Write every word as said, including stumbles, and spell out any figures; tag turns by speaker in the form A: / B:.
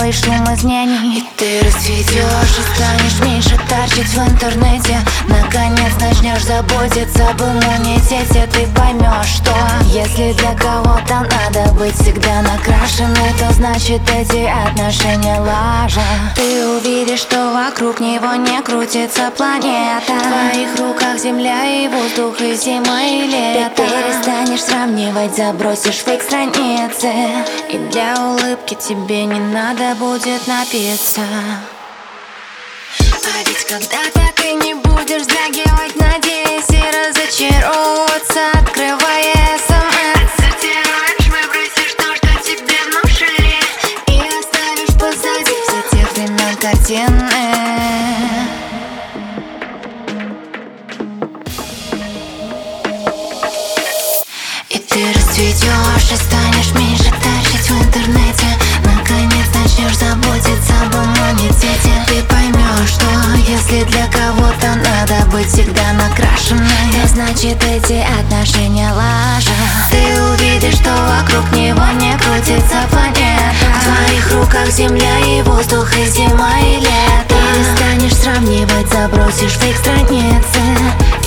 A: белый шум изменений. И ты расцветешь и станешь меньше торчать в интернете. Наконец начнешь заботиться об иммунитете. Ты поймешь, что если для кого-то надо быть всегда накрашенной, то значит эти отношения лажа. Ты увидишь, что вокруг него не крутится планета. В твоих руках земля и воздух, и зима, и лето. Ты перестанешь сравнивать, забросишь фейк страницы, и для улыбки тебе не надо будет напиться. А ведь когда-то ты не будешь вздрагивать, надеясь и разочаровываться, открывая смс. Отсортируешь, выбросишь то, что тебе внушили, и оставишь позади все тех времен картины. И ты расцветешь и станешь меньше торчать в интернете. Наконец начнешь заботиться об иммунитете. Ты поймешь, что если для кого-то надо быть всегда накрашенной, то значит эти отношения лажа. Ты увидишь, что вокруг него не крутится планета. В твоих руках земля и воздух, и зима, и лето. Ты станешь сравнивать, забросишь фейк страницы,